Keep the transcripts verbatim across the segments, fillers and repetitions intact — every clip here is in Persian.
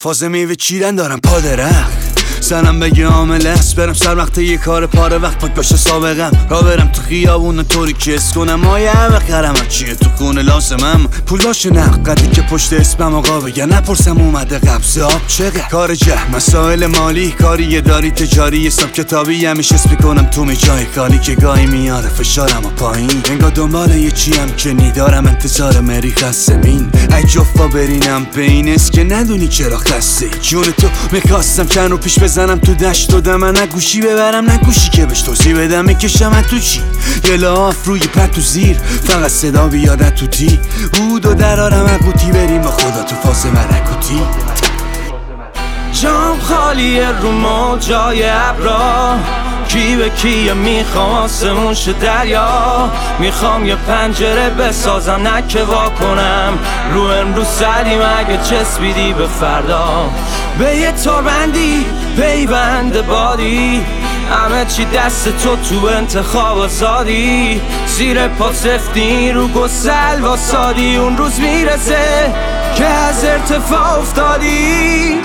فاز میوه چیدن دارم پا درخت سرم بگه عامل است برم سر وقت یه کار پاره وقت پاک باشه سابقم را برم تو خیابون طوری که اس کنم مایه بخرم چیه تو خونه لازمم پول باشه نقدی که پشت اسمم آقا بگن نپرسم اومده قبض آب چقدر کار جه مسائل مالی کاری داری تجاری حساب کتابی همیشه اسم میکنم تو می جای کاری که گاهی میاره فشارم و پایین انگار دنبال یه چیم که نیدارم انتظار مری قسمین ای جفا برینم به این است که ندونی چرا خسته جون تو میخواستم چند رو پیش بزنم تو دشت دادم من نه گوشی ببرم نه گوشی که بهش توضیح بدم میکشم تو چی یه لاف روی پتو زیر فقط صدا بیاد تو تی بودو درارم اقوتی بریم با خدا تو فاز مرکوتی جام خالیه رو ما جای ابرا کی به کیه میخوام آسمون شه دریا میخوام یه پنجره بسازم نه که وا کنم رو امروز سریم اگه چسبیدی به فردا به یه تاربندی پیوند بادی همه چی دست تو تو انتخاب آزادی زیر پا سفتی رو گسل واسادی اون روز میرسه که از ارتفاع افتادی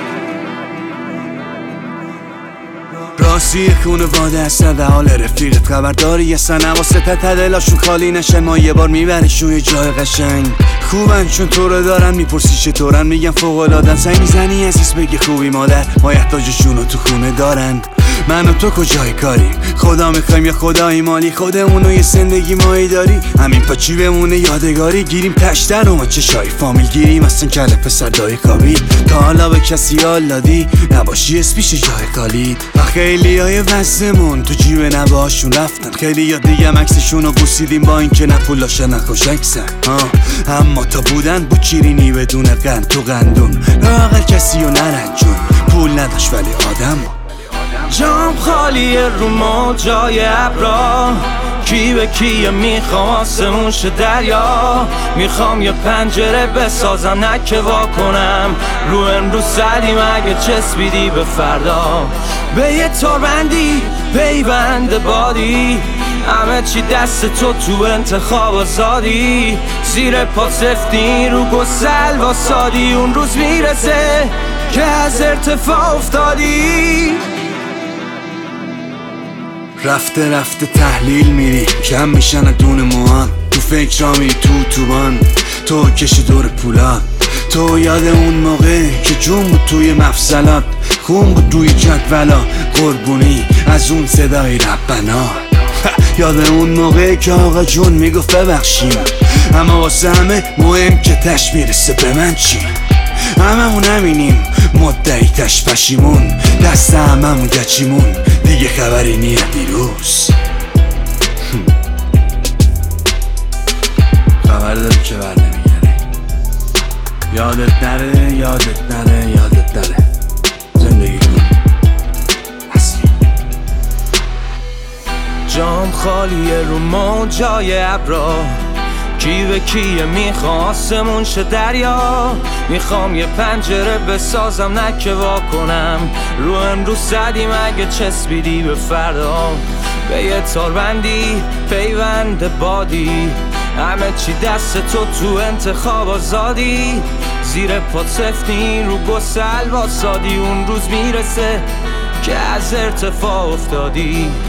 راستی خونواده هستن در حال رفیقت خبرداری هستن حواست تدلاشون خالی نشن ما یه بار میبریشون یه جای قشنگ خوبن چون تو رو دارن میپرسی چطورن میگن فوق‌العاده‌ن سعی میزنی عزیز بگی خوبی مادر ما احتاجشون رو تو خونه دارن من و تو کجای کاریم خدا میخوایم یا خدایی مالی خودمونو یه زندگی مایی داری همین پاچی بمونه یادگاری گیریم تشتر و ما چشای فامیل گیریم اصلا کله پسر دای خوابی تا حالا به کسی حال دادی نباشی اسپیش جای خالید و خیلی های وزمون تو جیب نباشون رفتن خیلی یا دیگه مکسشون رو بوسیدیم با این که نه پولاشه نه خوشکسن اما تا بودن بود چیرینی بدون قند تو قندون لااقل کسی رو نرنجون پول نداشت ولی آدم جام خالیه رو ما جای ابرا کی به کیه میخوام آسمون شه دریا میخوام یه پنجره بسازم نه که وا کنم رو امروز سریم اگه چسبیدی به فردا به یه تاربندی پیوند بادی همه چی دست تو تو انتخاب آزادی زیر پا سفتی رو گسل واسادی اون روز میرسه که از ارتفاع افتادی رفته رفته تحلیل میری کم میشن دون موان تو فکر را میری تو توبان تو کشی دور پولات تو یاد اون موقع که جون بود توی مفصلات خون بود روی جدولا قربونی از اون صدای ربنا یاد اون موقع که آقا جون میگفت ببخشیم اما واسه همه مهم که تش میرسه به من چی هممون همینیم مدعی تش پشیمون دست هممون گچیمون دیگه خبری نیه دیروز خبر داری که بر نمیگره یادت نره یادت نره یادت نره زندگی کن اصلی جام خالیه رو ما جای ابرا کی به کیه میخوام آسمون شه دریا میخوام یه پنجره بسازم نه که وا کنم رو امروز زدیم اگه چسبیدی به فردا به یه تاربندی پیوند بادی همه چی دست تو تو انتخاب آزادی زیر پا سفتی رو گسل واسادی اون روز میرسه که از ارتفاع افتادی